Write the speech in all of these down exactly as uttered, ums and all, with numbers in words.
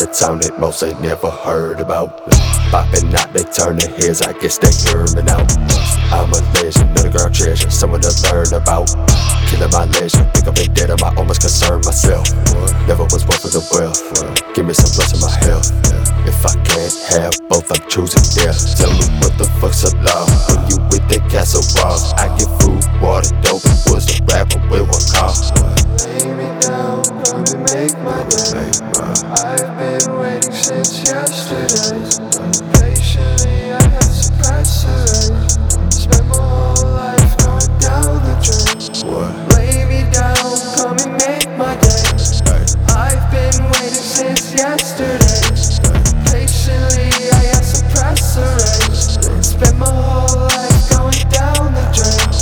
town that most ain't never heard about. Poppin' out, they turn their heads, I guess they hear me now. I'm a legend, underground treasure, someone to learn about. Killing my legend, pick up a dead, I almost concern myself. Never was one for the wealth, give me some blessing my health. If I can't have both, I'm choosing death. Tell me what the fuck's a law when you with that castle walls. I get food, water, dope, and woods to rapper with one call. Lay me down, come and make my day. I've been waiting since yesterday. Patiently I have suppressed the rage. Spent my whole life going down the drain. Lay me down, come and make my day. I've been waiting since yesterday. Patiently I have suppressed the rage. Spent my whole life going down the drain.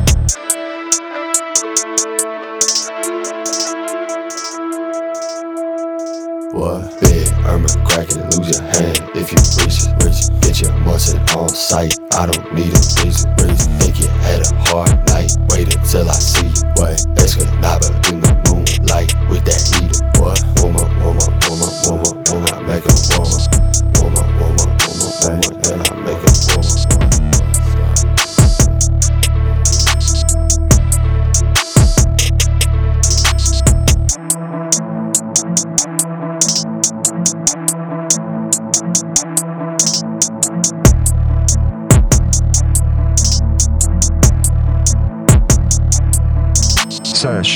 What? Big Irma cracking and lose your hand if you reach it, reach it. Get your muscle on sight, I don't need a reason, reason. Think you had a hard night, wait until I see you. What? Escanaba in the moonlight with that heater. What? Woman, woman, woman, woman, woman, I make a woman. Woman, woman, woman, woman, then I make a woman. Search.